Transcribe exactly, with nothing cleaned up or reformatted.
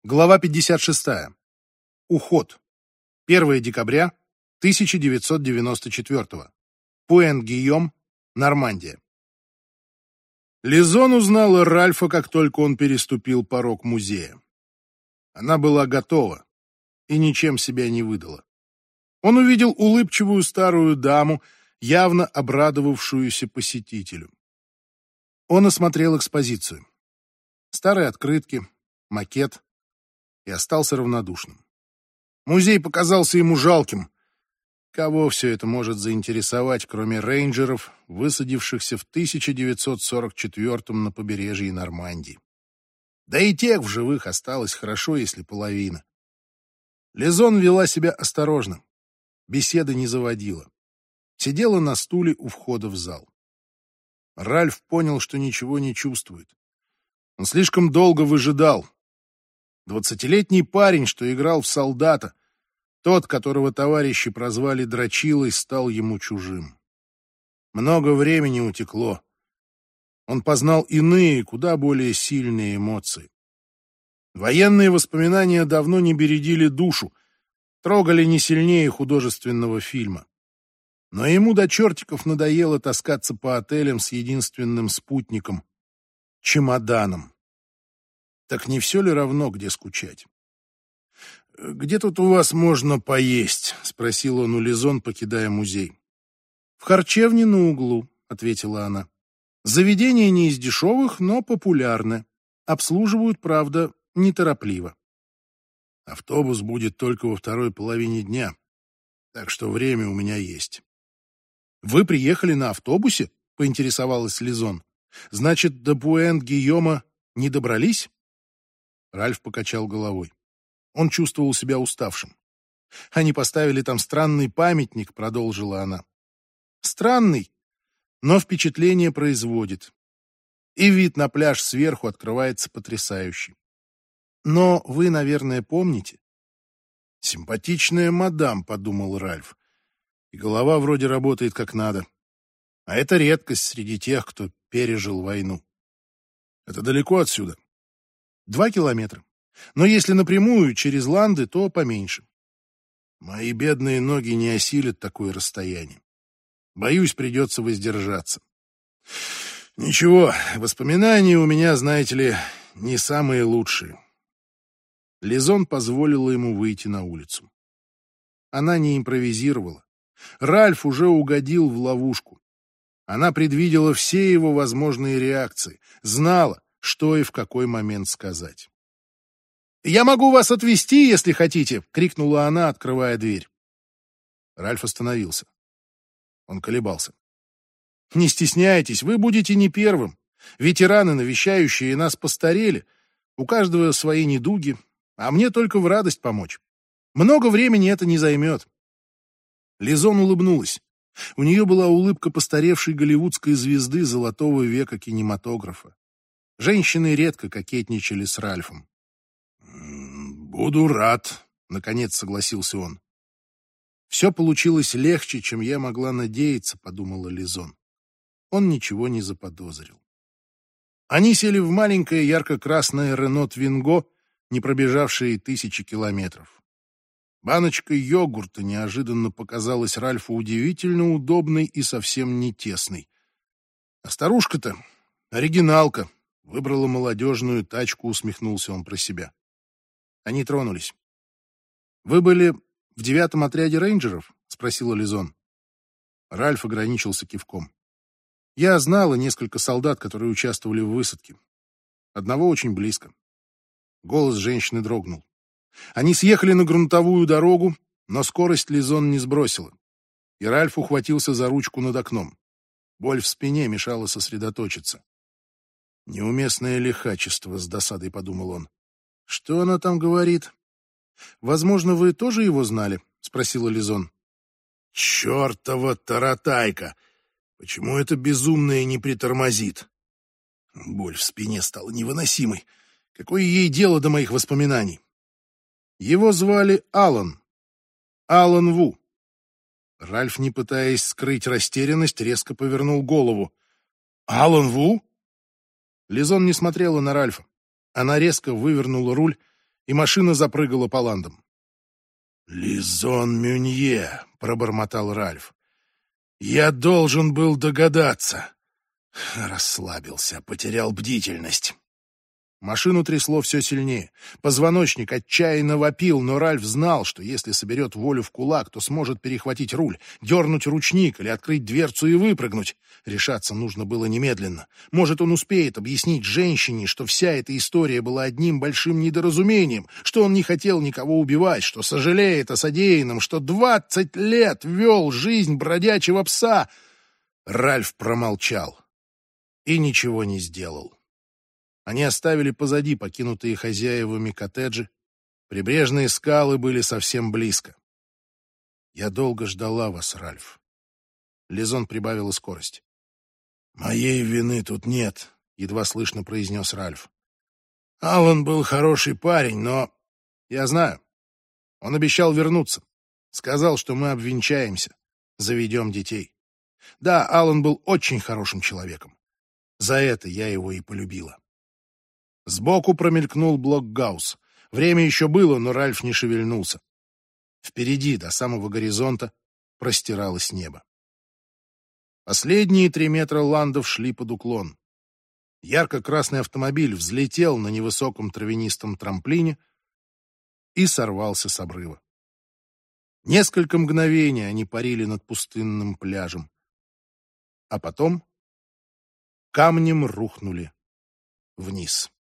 Глава пятьдесят шесть. Уход. первое декабря тысяча девятьсот девяносто четвёртого. Пуэнт-Гийом, Нормандия. Лизон узнала Ральфа, как только он переступил порог музея. Она была готова и ничем себя не выдала. Он увидел улыбчивую старую даму, явно обрадовавшуюся посетителю. Он осмотрел экспозицию. Старые открытки, макет, и остался равнодушным. Музей показался ему жалким. Кого все это может заинтересовать, кроме рейнджеров, высадившихся в тысяча девятьсот сорок четвёртом на побережье Нормандии? Да и тех в живых осталось хорошо, если половина. Лизон вела себя осторожно, беседы не заводила. Сидела на стуле у входа в зал. Ральф понял, что ничего не чувствует. Он слишком долго выжидал. Двадцатилетний парень, что играл в солдата, тот, которого товарищи прозвали Дрочилой, стал ему чужим. Много времени утекло. Он познал иные, куда более сильные эмоции. Военные воспоминания давно не бередили душу, трогали не сильнее художественного фильма. Но ему до чертиков надоело таскаться по отелям с единственным спутником — чемоданом. Так не все ли равно, где скучать? «Где тут у вас можно поесть?» — спросил он у Лизон, покидая музей. «В харчевне на углу», — ответила она. «Заведение не из дешевых, но популярное. Обслуживают, правда, неторопливо. Автобус будет только во второй половине дня, так что время у меня есть». «Вы приехали на автобусе?» — поинтересовалась Лизон. «Значит, до Пуэнт-Гийома не добрались?» Ральф покачал головой. Он чувствовал себя уставшим. «Они поставили там странный памятник», — продолжила она. «Странный, но впечатление производит. И вид на пляж сверху открывается потрясающий. Но вы, наверное, помните?» «Симпатичная мадам», — подумал Ральф. «И голова вроде работает как надо. А это редкость среди тех, кто пережил войну. Это далеко отсюда?» «Два километра. Но если напрямую через Ланды, то поменьше». «Мои бедные ноги не осилят такое расстояние. Боюсь, придется воздержаться. Ничего, воспоминания у меня, знаете ли, не самые лучшие». Лизон позволила ему выйти на улицу. Она не импровизировала. Ральф уже угодил в ловушку. Она предвидела все его возможные реакции, знала, что и в какой момент сказать. «Я могу вас отвезти, если хотите!» — крикнула она, открывая дверь. Ральф остановился. Он колебался. «Не стесняйтесь, вы будете не первым. Ветераны, навещающие нас, постарели. У каждого свои недуги, а мне только в радость помочь. Много времени это не займет». Лизон улыбнулась. У нее была улыбка постаревшей голливудской звезды золотого века кинематографа. Женщины редко кокетничали с Ральфом. «Буду рад», — наконец согласился он. «Все получилось легче, чем я могла надеяться», — подумала Лизон. Он ничего не заподозрил. Они сели в маленькое ярко-красное Рено Твинго, не пробежавшее тысячи километров. Баночка йогурта неожиданно показалась Ральфу удивительно удобной и совсем не тесной. А старушка-то оригиналка. Выбрала молодежную тачку, усмехнулся он про себя. Они тронулись. «Вы были в девятом отряде рейнджеров?» — спросила Лизон. Ральф ограничился кивком. «Я знала несколько солдат, которые участвовали в высадке. Одного очень близко». Голос женщины дрогнул. Они съехали на грунтовую дорогу, но скорость Лизон не сбросила. И Ральф ухватился за ручку над окном. Боль в спине мешала сосредоточиться. «Неуместное лихачество», — с досадой подумал он. «Что она там говорит?» «Возможно, вы тоже его знали?» — спросила Лизон. «Чертова таратайка! Почему это безумное не притормозит?» Боль в спине стала невыносимой. Какое ей дело до моих воспоминаний? Его звали Алан. Алан Ву. Ральф, не пытаясь скрыть растерянность, резко повернул голову. «Алан Ву?» Лизон не смотрела на Ральфа. Она резко вывернула руль и машина запрыгала по ландам. «Лизон Мюнье», — пробормотал Ральф. «Я должен был догадаться». Расслабился, потерял бдительность. Машину трясло все сильнее. Позвоночник отчаянно вопил, но Ральф знал, что если соберет волю в кулак, то сможет перехватить руль, дернуть ручник или открыть дверцу и выпрыгнуть. Решаться нужно было немедленно. Может, он успеет объяснить женщине, что вся эта история была одним большим недоразумением, что он не хотел никого убивать, что сожалеет о содеянном, что двадцать лет вел жизнь бродячего пса. Ральф промолчал и ничего не сделал. Они оставили позади покинутые хозяевами коттеджи. Прибрежные скалы были совсем близко. «Я долго ждала вас, Ральф». Лизон прибавила скорость. «Моей вины тут нет», — едва слышно произнес Ральф. «Аллан был хороший парень, но...» «Я знаю. Он обещал вернуться. Сказал, что мы обвенчаемся, заведем детей. Да, Аллан был очень хорошим человеком. За это я его и полюбила». Сбоку промелькнул блокгаус. Время еще было, но Ральф не шевельнулся. Впереди, до самого горизонта, простиралось небо. Последние три метра ландов шли под уклон. Ярко-красный автомобиль взлетел на невысоком травянистом трамплине и сорвался с обрыва. Несколько мгновений они парили над пустынным пляжем. А потом камнем рухнули вниз.